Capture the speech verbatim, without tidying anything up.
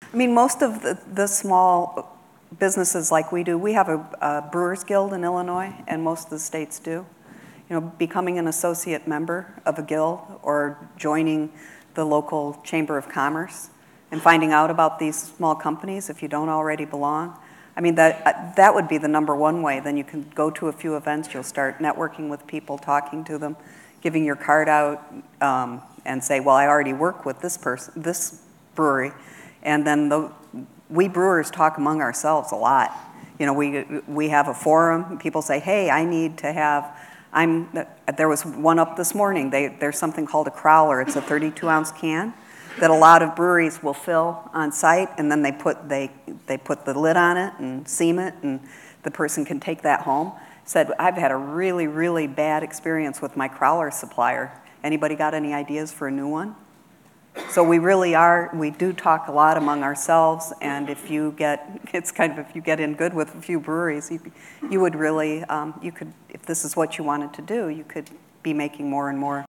I mean, most of the, the small businesses like we do, we have a, a Brewers Guild in Illinois, and most of the states do. You know, becoming an associate member of a guild or joining the local Chamber of Commerce and finding out about these small companies if you don't already belong. I mean, that, that would be the number one way. Then you can go to a few events, you'll start networking with people, talking to them, giving your card out, um, and say, well, I already work with this person, this brewery. And then the, we brewers talk among ourselves a lot. You know, we, we have a forum, people say, hey, I need to have, I'm, there was one up this morning, they, there's something called a crowler, it's a thirty-two ounce can that a lot of breweries will fill on site, and then they put, they, they put the lid on it and seam it, and the person can take that home. Said, I've had a really, really bad experience with my crowler supplier. Anybody got any ideas for a new one? So we really are, we do talk a lot among ourselves, and if you get, it's kind of, if you get in good with a few breweries, you, you would really, um, you could, if this is what you wanted to do, you could be making more and more